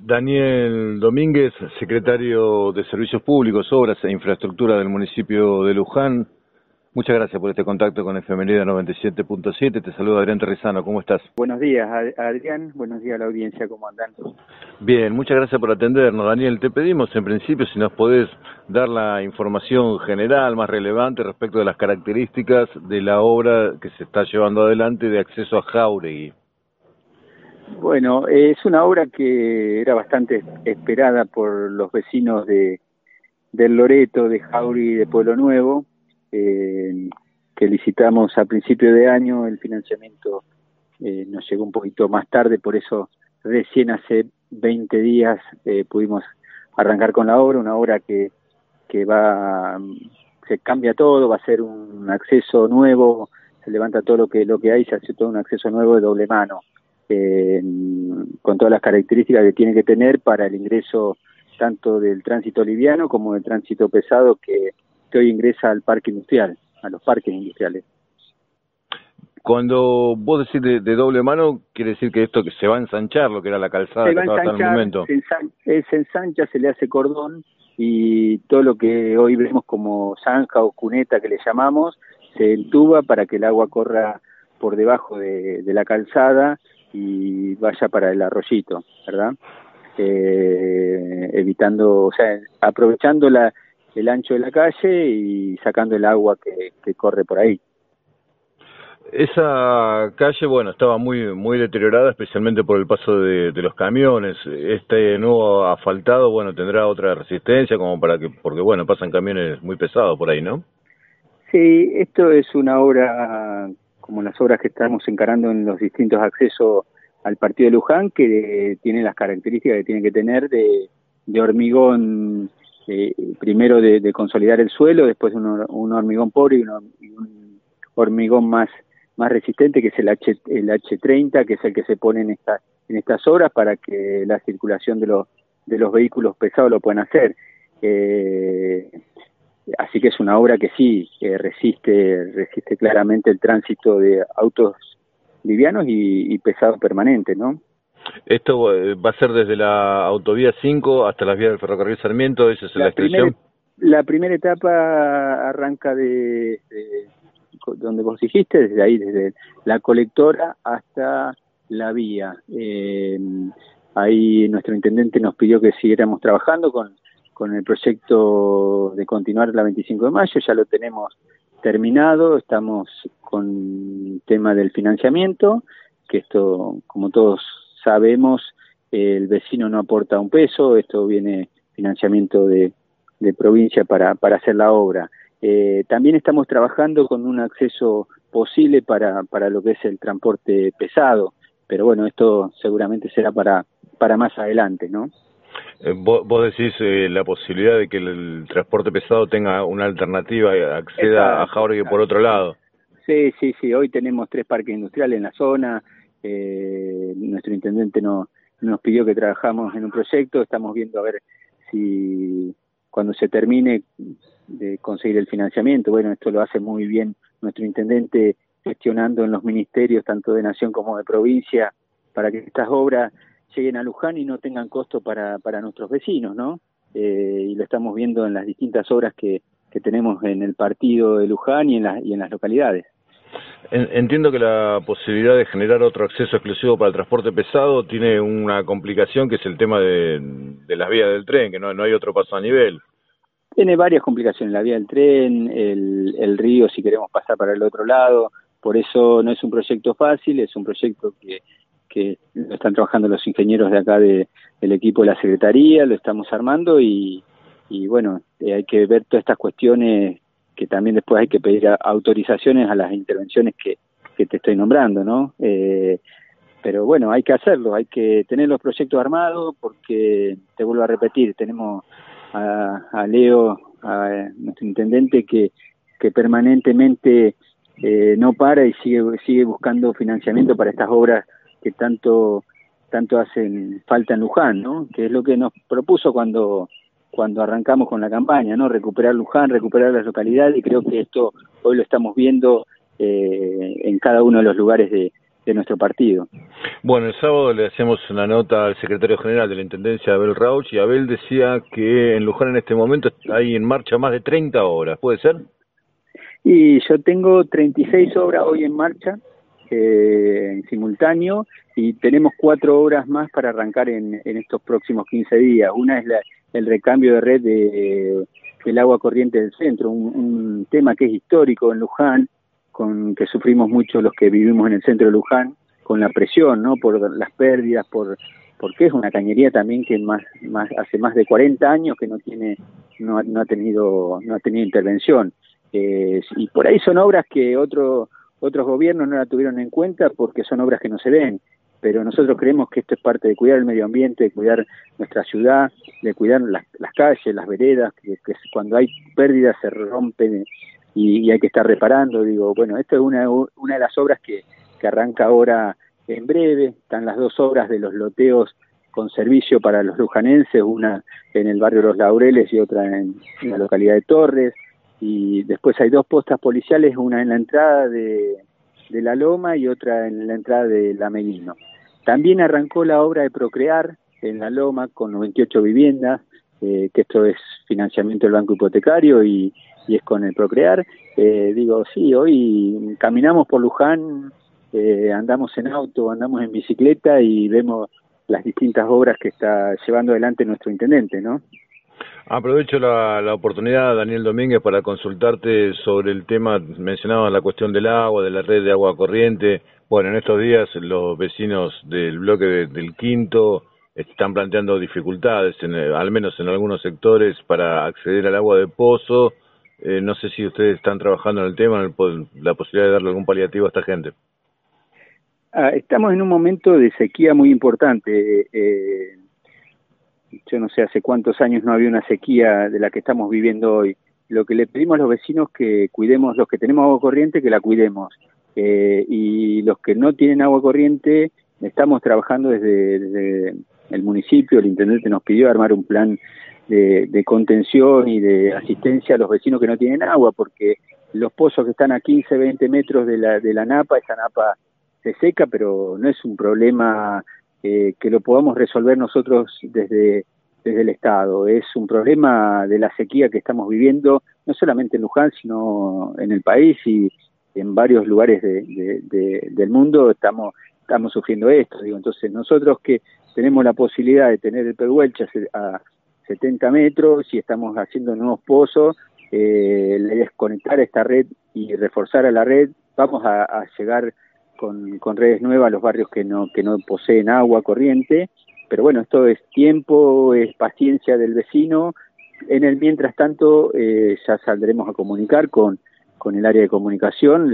Daniel Domínguez, secretario de Servicios Públicos, Obras e Infraestructura del municipio de Luján. Muchas gracias por este contacto con Efemerida 97.7. Te saluda Adrián Terrizano. ¿Cómo estás? Buenos días, Adrián. Buenos días a la audiencia. ¿Cómo andan? Bien, muchas gracias por atendernos. Daniel, te pedimos en principio si nos podés dar la información general más relevante respecto de las características de la obra que se está llevando adelante de acceso a Jáuregui. Bueno, es una obra que era bastante esperada por los vecinos del Loreto, de Jáuregui y de Pueblo Nuevo, que licitamos a principio de año. El financiamiento nos llegó un poquito más tarde, por eso recién hace 20 días pudimos arrancar con la obra, una obra que se cambia todo, va a ser un acceso nuevo, se levanta todo lo que hay, se hace todo un acceso nuevo de doble mano. Con todas las características que tiene que tener para el ingreso tanto del tránsito liviano como del tránsito pesado que hoy ingresa al parque industrial, a los parques industriales. Cuando vos decís de doble mano, quiere decir que esto que se va a ensanchar, lo que era la calzada que estaba hasta el momento. Se ensancha, se le hace cordón y todo lo que hoy vemos como zanja o cuneta que le llamamos, se entuba para que el agua corra por debajo de la calzada y vaya para el arroyito, ¿verdad? Evitando, o sea, aprovechando el ancho de la calle y sacando el agua que corre por ahí. Esa calle, bueno, estaba muy deteriorada, especialmente por el paso de los camiones. Este nuevo asfaltado, bueno, tendrá otra resistencia como porque bueno, pasan camiones muy pesados por ahí, ¿no? Sí, esto es una obra como las obras que estamos encarando en los distintos accesos al partido de Luján, que tiene las características que tiene que tener de hormigón, primero de consolidar el suelo, después un hormigón pobre y un hormigón más resistente, que es el H30, que es el que se pone en estas obras para que la circulación de los vehículos pesados lo puedan hacer. Así que es una obra que sí, resiste claramente el tránsito de autos livianos y pesados permanentes, ¿no? Esto va a ser desde la autovía 5 hasta las vías del ferrocarril Sarmiento, esa es la extensión. La primera etapa arranca de donde vos dijiste, desde ahí, desde la colectora hasta la vía. Ahí nuestro intendente nos pidió que siguiéramos trabajando con el proyecto de continuar la 25 de mayo, ya lo tenemos terminado, estamos con el tema del financiamiento, que esto, como todos sabemos, el vecino no aporta un peso, esto viene financiamiento de provincia para hacer la obra. También estamos trabajando con un acceso posible para lo que es el transporte pesado, pero bueno, esto seguramente será para más adelante, ¿no? Vos decís la posibilidad de que el transporte pesado tenga una alternativa, acceda a Jáuregui por otro lado. Sí, hoy tenemos 3 parques industriales en la zona, nuestro intendente nos pidió que trabajamos en un proyecto, estamos viendo a ver si cuando se termine de conseguir el financiamiento, bueno, esto lo hace muy bien nuestro intendente gestionando en los ministerios tanto de nación como de provincia para que estas obras lleguen a Luján y no tengan costo para nuestros vecinos, ¿no? Y lo estamos viendo en las distintas obras que tenemos en el partido de Luján y en las localidades. Entiendo que la posibilidad de generar otro acceso exclusivo para el transporte pesado tiene una complicación que es el tema de las vías del tren, que no hay otro paso a nivel. Tiene varias complicaciones, la vía del tren, el río si queremos pasar para el otro lado, por eso no es un proyecto fácil, es un proyecto que lo están trabajando los ingenieros de acá del equipo de la Secretaría, lo estamos armando y bueno, hay que ver todas estas cuestiones que también después hay que pedir autorizaciones a las intervenciones que te estoy nombrando, ¿no? Pero bueno, hay que hacerlo, hay que tener los proyectos armados porque, te vuelvo a repetir, tenemos a Leo, a nuestro intendente, que permanentemente no para y sigue buscando financiamiento para estas obras que tanto hacen falta en Luján, ¿no? Que es lo que nos propuso cuando arrancamos con la campaña, ¿no? Recuperar Luján, recuperar las localidades, y creo que esto hoy lo estamos viendo en cada uno de los lugares de nuestro partido. Bueno, el sábado le hacemos una nota al secretario general de la Intendencia, Abel Rauch, y Abel decía que en Luján en este momento hay en marcha más de 30 obras, ¿puede ser? Y yo tengo 36 obras hoy en marcha, en simultáneo, y tenemos 4 obras más para arrancar en estos próximos 15 días. Una es el recambio de red del agua corriente del centro, un tema que es histórico en Luján, con que sufrimos mucho los que vivimos en el centro de Luján, con la presión, ¿no? Por las pérdidas, porque es una cañería también que hace más de 40 años que no ha tenido intervención. Y por ahí son obras que otros gobiernos no la tuvieron en cuenta porque son obras que no se ven, pero nosotros creemos que esto es parte de cuidar el medio ambiente, de cuidar nuestra ciudad, de cuidar las calles, las veredas, que cuando hay pérdidas se rompen y hay que estar reparando. Digo, bueno, esto es una de las obras que arranca ahora en breve. Están las 2 obras de los loteos con servicio para los lujanenses, una en el barrio Los Laureles y otra en la localidad de Torres. Y después hay 2 postas policiales, una en la entrada de La Loma y otra en la entrada de La Melino. También arrancó la obra de Procrear en La Loma con 98 viviendas, que esto es financiamiento del Banco Hipotecario y es con el Procrear. Digo, sí, hoy caminamos por Luján, andamos en auto, andamos en bicicleta y vemos las distintas obras que está llevando adelante nuestro intendente, ¿no? Aprovecho la oportunidad, Daniel Domínguez, para consultarte sobre el tema. Mencionabas la cuestión del agua, de la red de agua corriente. Bueno, en estos días los vecinos del bloque del Quinto están planteando dificultades, al menos en algunos sectores, para acceder al agua de pozo. No sé si ustedes están trabajando en el tema, la posibilidad de darle algún paliativo a esta gente. Estamos en un momento de sequía muy importante. Yo no sé hace cuántos años no había una sequía de la que estamos viviendo hoy. Lo que le pedimos a los vecinos que cuidemos, los que tenemos agua corriente, que la cuidemos. Y los que no tienen agua corriente, estamos trabajando desde el municipio. El intendente nos pidió armar un plan de contención y de asistencia a los vecinos que no tienen agua, porque los pozos que están a 15, 20 metros de la napa, esa napa se seca, pero no es un problema que lo podamos resolver nosotros desde el Estado. Es un problema de la sequía que estamos viviendo, no solamente en Luján, sino en el país y en varios lugares del mundo estamos sufriendo esto. Digo, entonces nosotros que tenemos la posibilidad de tener el Pehuelche a 70 metros y estamos haciendo nuevos pozos, desconectar esta red y reforzar a la red, vamos a llegar con redes nuevas a los barrios que no poseen agua corriente. Pero bueno, esto es tiempo, es paciencia del vecino. En el mientras tanto ya saldremos a comunicar con el área de comunicación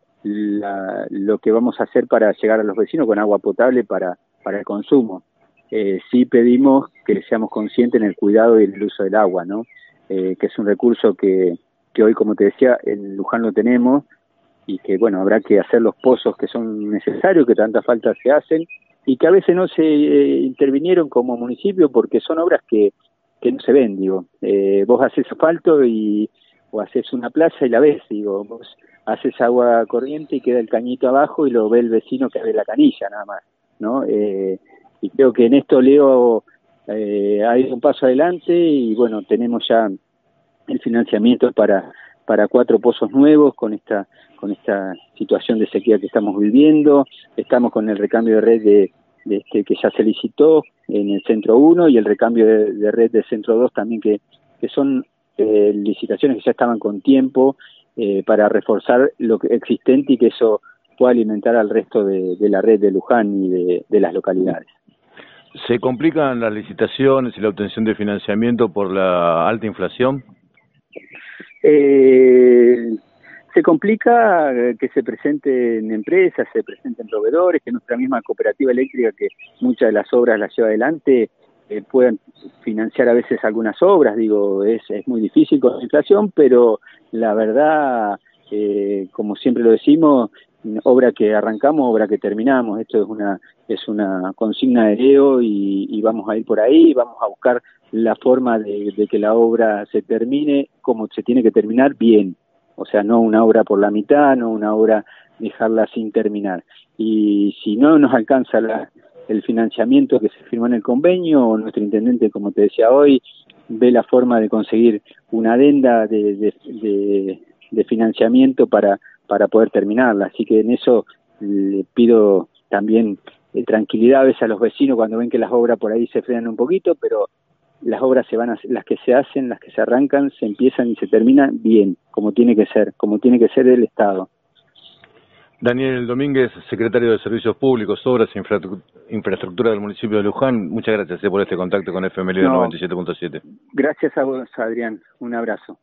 lo que vamos a hacer para llegar a los vecinos con agua potable para el consumo. Sí pedimos que seamos conscientes en el cuidado y el uso del agua, ¿no? Que es un recurso que hoy, como te decía, en Luján lo tenemos, y que bueno, habrá que hacer los pozos que son necesarios, que tanta falta se hacen, y que a veces no se intervinieron como municipio porque son obras que no se ven. Digo, vos haces asfalto o haces una plaza y la ves, digo, vos haces agua corriente y queda el cañito abajo y lo ve el vecino que abre la canilla nada más, ¿no? Y creo que en esto Leo ha ido un paso adelante y bueno, tenemos ya el financiamiento para 4 pozos nuevos con esta situación de sequía que estamos viviendo. Estamos con el recambio de red que ya se licitó en el Centro 1 y el recambio de red del Centro 2 también, que son licitaciones que ya estaban con tiempo para reforzar lo existente y que eso pueda alimentar al resto de la red de Luján y de las localidades. ¿Se complican las licitaciones y la obtención de financiamiento por la alta inflación? Se complica que se presenten empresas, se presenten proveedores, que nuestra misma cooperativa eléctrica, que muchas de las obras las lleva adelante, puedan financiar a veces algunas obras. Digo, es muy difícil con la inflación, pero la verdad, como siempre lo decimos, obra que arrancamos, obra que terminamos. Esto es una consigna de Leo y vamos a ir por ahí, vamos a buscar la forma de que la obra se termine como se tiene que terminar, bien. O sea, no una obra por la mitad, no una obra dejarla sin terminar. Y si no nos alcanza el financiamiento que se firmó en el convenio, nuestro intendente, como te decía hoy, ve la forma de conseguir una adenda de financiamiento para poder terminarla. Así que en eso le pido también tranquilidad a veces a los vecinos cuando ven que las obras por ahí se frenan un poquito, pero las obras las que se hacen, las que se arrancan, se empiezan y se terminan bien, como tiene que ser el Estado. Daniel Domínguez, secretario de Servicios Públicos, Obras e Infraestructura del municipio de Luján, muchas gracias por este contacto con FM Líder 97.7. Gracias a vos, Adrián, un abrazo.